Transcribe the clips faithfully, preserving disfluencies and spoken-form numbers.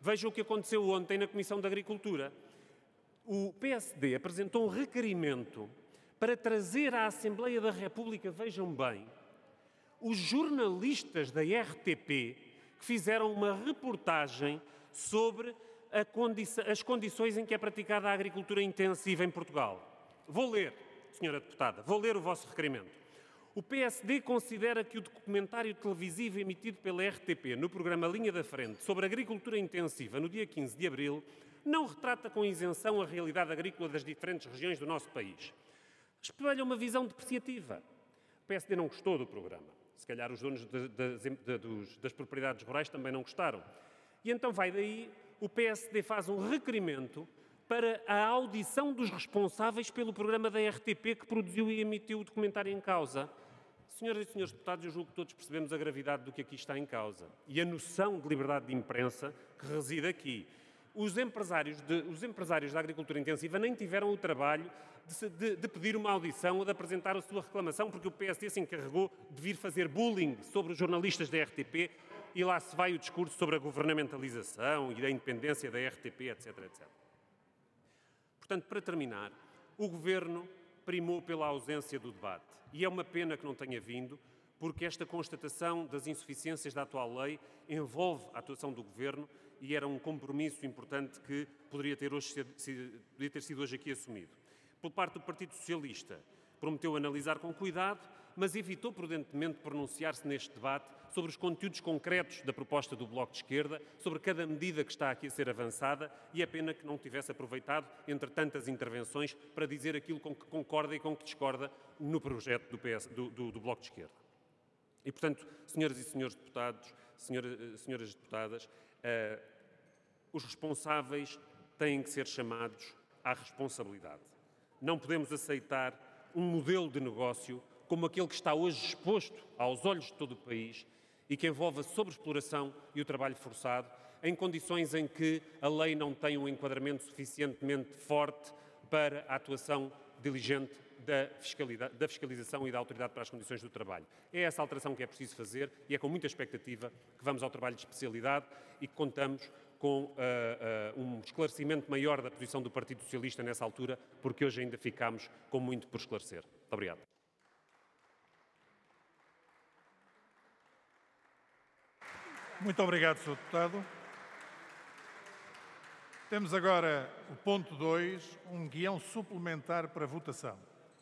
Vejam o que aconteceu ontem na Comissão de Agricultura. O P S D apresentou um requerimento para trazer à Assembleia da República, vejam bem, os jornalistas da R T P que fizeram uma reportagem sobre a condição, as condições em que é praticada a agricultura intensiva em Portugal. Vou ler, senhora Deputada, vou ler o vosso requerimento. O P S D considera que o documentário televisivo emitido pela R T P no programa Linha da Frente sobre agricultura intensiva no dia quinze de abril não retrata com isenção a realidade agrícola das diferentes regiões do nosso país. Espelha uma visão depreciativa. O P S D não gostou do programa. Se calhar os donos de, de, de, dos, das propriedades rurais também não gostaram. E então vai daí, o P S D faz um requerimento para a audição dos responsáveis pelo programa da R T P que produziu e emitiu o documentário em causa. Senhoras e senhores deputados, eu julgo que todos percebemos a gravidade do que aqui está em causa e a noção de liberdade de imprensa que reside aqui. Os empresários, de, os empresários da agricultura intensiva nem tiveram o trabalho de, de, de pedir uma audição ou de apresentar a sua reclamação, porque o P S D se encarregou de vir fazer bullying sobre os jornalistas da R T P e lá se vai o discurso sobre a governamentalização e da independência da R T P, etc, etcétera. Portanto, para terminar, o Governo primou pela ausência do debate. E é uma pena que não tenha vindo, porque esta constatação das insuficiências da atual lei envolve a atuação do Governo e era um compromisso importante que poderia ter, hoje, poderia ter sido hoje aqui assumido. Por parte do Partido Socialista, prometeu analisar com cuidado, mas evitou prudentemente pronunciar-se neste debate sobre os conteúdos concretos da proposta do Bloco de Esquerda, sobre cada medida que está aqui a ser avançada, e é pena que não tivesse aproveitado, entre tantas intervenções, para dizer aquilo com que concorda e com que discorda no projeto do, P S, do, do, do Bloco de Esquerda. E, portanto, senhoras e senhores deputados, senhora, senhoras deputadas, uh, os responsáveis têm que ser chamados à responsabilidade. Não podemos aceitar um modelo de negócio como aquele que está hoje exposto aos olhos de todo o país e que envolve a sobreexploração e o trabalho forçado, em condições em que a lei não tem um enquadramento suficientemente forte para a atuação diligente da, fiscalidade, da fiscalização e da autoridade para as condições do trabalho. É essa alteração que é preciso fazer e é com muita expectativa que vamos ao trabalho de especialidade e que contamos com uh, uh, um esclarecimento maior da posição do Partido Socialista nessa altura, porque hoje ainda ficamos com muito por esclarecer. Muito obrigado. Muito obrigado, senhor Deputado. Temos agora o ponto dois, um guião suplementar para votação.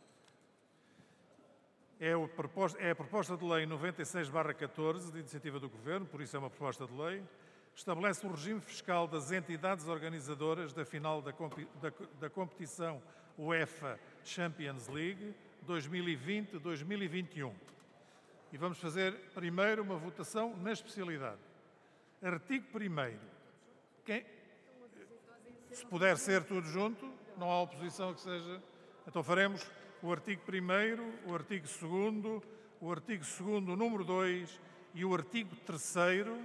É, o proposta, é a proposta de lei noventa e seis barra catorze, de iniciativa do Governo, por isso é uma proposta de lei, estabelece o regime fiscal das entidades organizadoras da final da, da, da competição UEFA Champions League dois mil e vinte a dois mil e vinte e um. E vamos fazer primeiro uma votação na especialidade. Artigo primeiro. Quem... Se puder ser tudo junto, não há oposição que seja... Então faremos o artigo primeiro, o artigo segundo, o artigo segundo, o número dois e o artigo terceiro.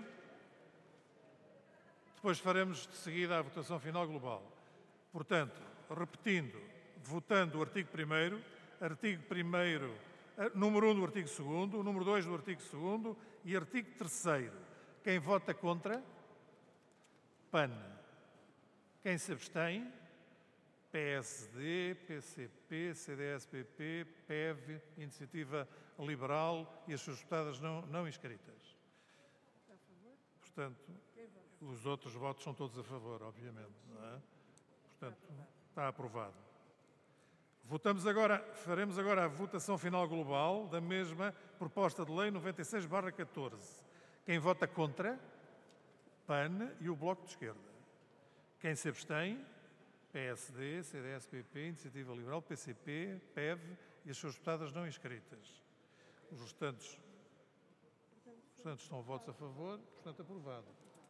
Depois faremos de seguida a votação final global. Portanto, repetindo, votando o artigo primeiro, artigo primeiro, número um do artigo segundo, número dois do artigo segundo e artigo terceiro. Quem vota contra? P A N. Quem se abstém? P S D, P C P, C D S P P, P E V, Iniciativa Liberal e as suas deputadas não, não inscritas. Portanto, os outros votos são todos a favor, obviamente, não é? Portanto, está aprovado. Votamos agora, faremos agora a votação final global da mesma proposta de lei noventa e seis barra catorze. Quem vota contra? P A N e o Bloco de Esquerda. Quem se abstém? P S D, C D S P P, Iniciativa Liberal, P C P, P E V e as suas deputadas não inscritas. Os restantes, os restantes estão votos a favor, portanto aprovado.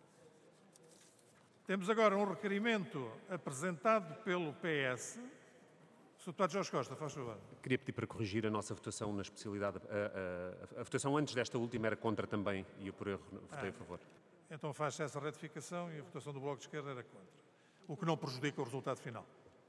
Temos agora um requerimento apresentado pelo P S. senhor Deputado Jorge Costa, faz favor. Queria pedir para corrigir a nossa votação na especialidade. A, a, a votação antes desta última era contra também e eu, por erro, votei ah, a favor. Então faz-se essa retificação e a votação do Bloco de Esquerda era contra, o que não prejudica o resultado final.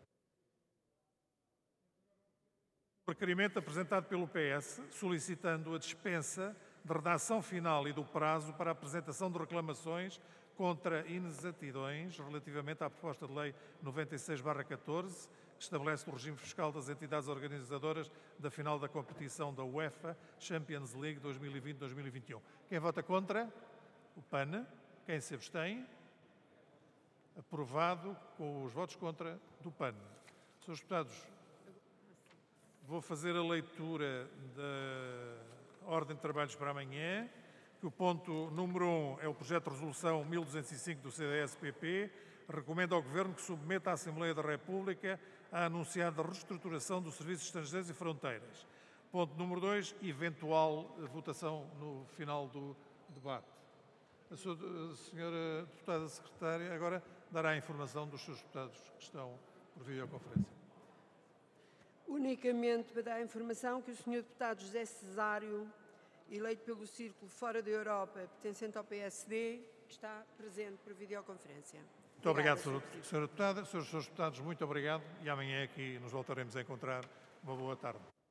O requerimento apresentado pelo P S, solicitando a dispensa de redação final e do prazo para a apresentação de reclamações contra inexatidões relativamente à proposta de lei noventa e seis barra catorze, que estabelece o regime fiscal das entidades organizadoras da final da competição da UEFA Champions League dois mil e vinte a dois mil e vinte e um. Quem vota contra? O P A N. Quem se abstém? Aprovado com os votos contra do P A N. senhores Deputados, vou fazer a leitura da ordem de trabalhos para amanhã, que o ponto número um é o projeto de resolução mil duzentos e cinco do C D S P P, recomenda ao Governo que submeta à Assembleia da República a anunciada reestruturação dos serviços estrangeiros e fronteiras. Ponto número dois, eventual votação no final do debate. A senhora Deputada Secretária agora dará a informação dos seus deputados que estão por videoconferência. Unicamente para dar a informação que o senhor Deputado José Cesário, eleito pelo Círculo Fora da Europa, pertencente ao P S D, está presente por videoconferência. Muito obrigado, senhora Deputada. senhores Deputados, muito obrigado e amanhã aqui nos voltaremos a encontrar. Uma boa tarde.